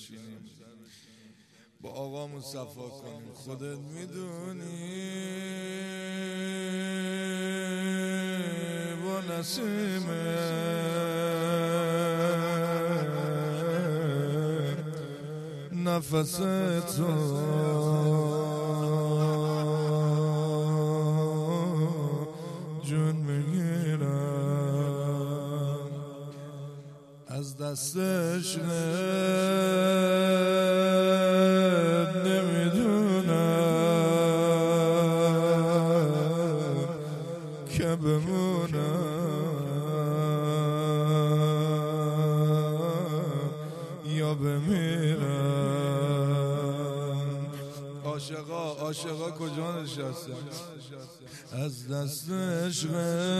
بشینیم با آقامون صفا کنیم. خودت میدونی با نسیم نفس تو جون میگیرم، از دست عشقت نمیدونم که بمونم یا بمیرم. عاشقا کجا نشستن؟ از دست عشقت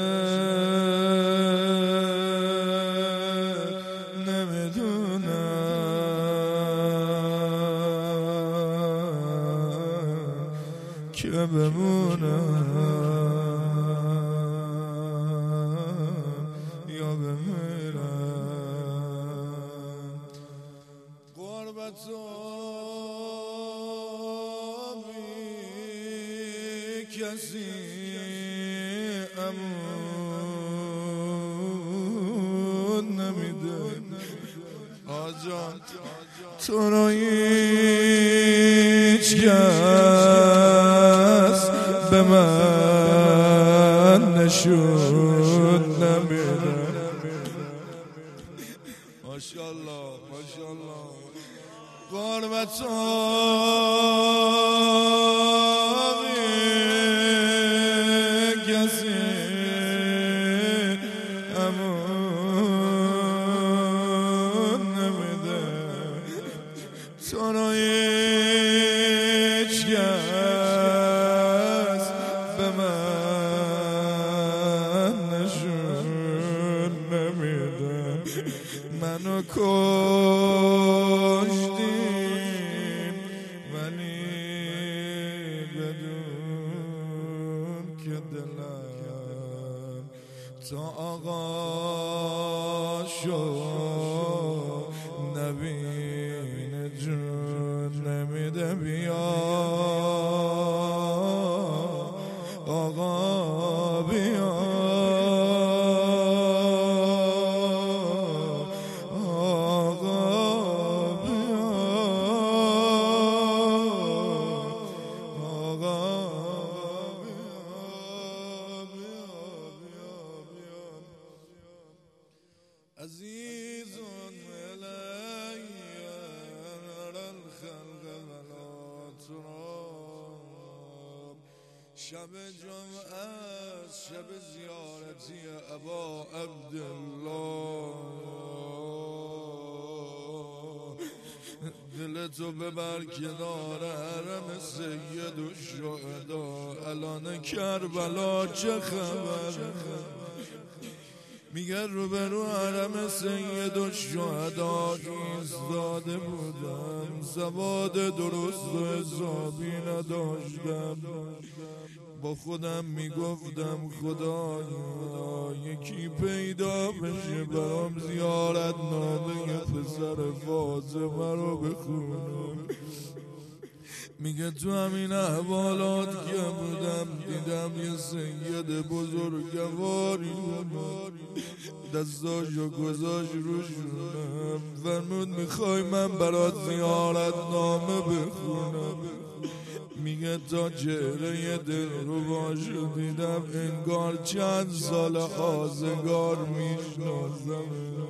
نمیدونم که بمونم یا بمیرم. قربت کسی امون نمیده آجان، تو رو هیچ کس به من نشون نمیده. ماشاءالله ماشاءالله. قربت تو رو هیچ کس به من نشون نمیده. منو کشتیم ولی بدون که دلم تا آقا شد نبینه جون نمیده. بیا آقا بیا آقا بیا آقا بیا عزیز شب جمعه است، شب زیارتی ابا عبدالله. دلتو ببر کنار حرم سید الشهدا. الان کربلا چه خبر؟ میگه روبرو حرم سید الشهدا ایستاده بودم، سواد درست و حسابی نداشتم. با خودم میگفتم خدایا یکی پیدا بشه برام زیارت نامه پسر فاطمه رو بخونم. میگه تو همین احوالات که بودم دیدم یه سید بزرگواری دستاشو گذاشت روشونم، فرمود میخوای من برات زیارت نامه بخونم. میگه تا چهره دل رو باشو دیدم انگار چند سال آزگار میشناسم.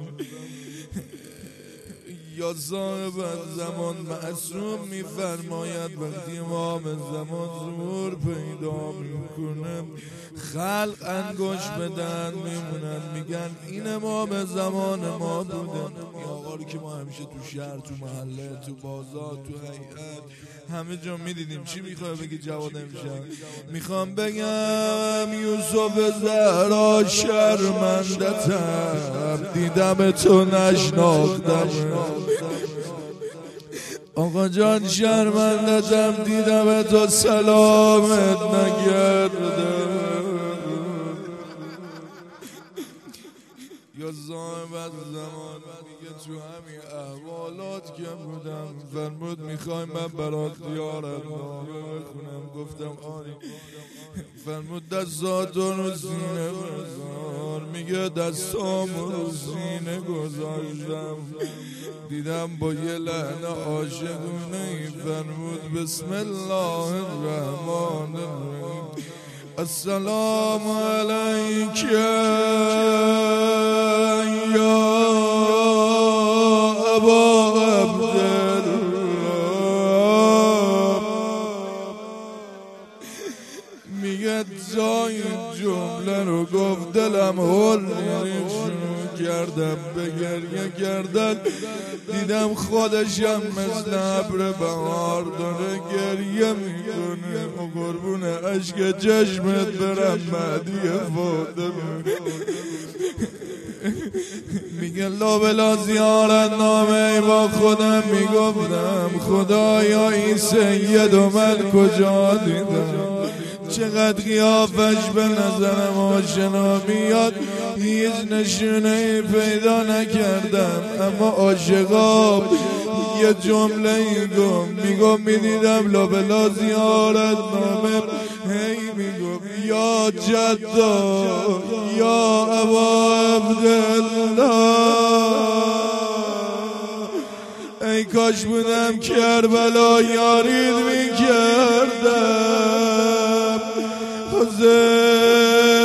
یا صاحب زمان معصوم میفرماید وقتی امام زمان ظهور پیدا میکنه خلق انگوش بدن میمونن، میگن این امام زمان ما بودن. این آقا رو که ما همیشه تو شهر، تو محله، تو بازار، تو هیئت همه جا میدیدیم. چی میخوای بگی جواد امشب؟ میخوام بگم یوسف زهرا شرمندتم، دیدم تو نشناختم. آقا جان شرمندتم، دیدم تو سلامت نکردم. یا صاحب زمان میگه تو همین احوالات که بودم فرمود میخوای من برات دیارت نامه بخونم. گفتم آری. فرمود دستاتون رو سینه بذار. میگه دستامو رو سینه گذاشتم دیدم با یه لحن عاشقونه فرمود بسم الله الرحمن الرحیم السلام علیک یا ابا عبدالله. میگه جای جمله رو گفت دلم هل شروع کردم به گریه کردن. دیدم خودشم مثل ابر بهار داره گریه میکنه و قربون عشق چشمت برم مهدی فاطمه. میگه لا بلا زیارت نامه با خودم میگفتم خدایا این سید و من کجا دیدم، چقدر قیافش به نظرم آشنا میاد، هیچ نشونه پیدا نکردم اما عاشقا یه جمله میگم میدیدم لابلا زیارت نامه هی میگم یا جدا یا ابا عبدالله. ای کاش بودم کربلا یارید میکردم حسین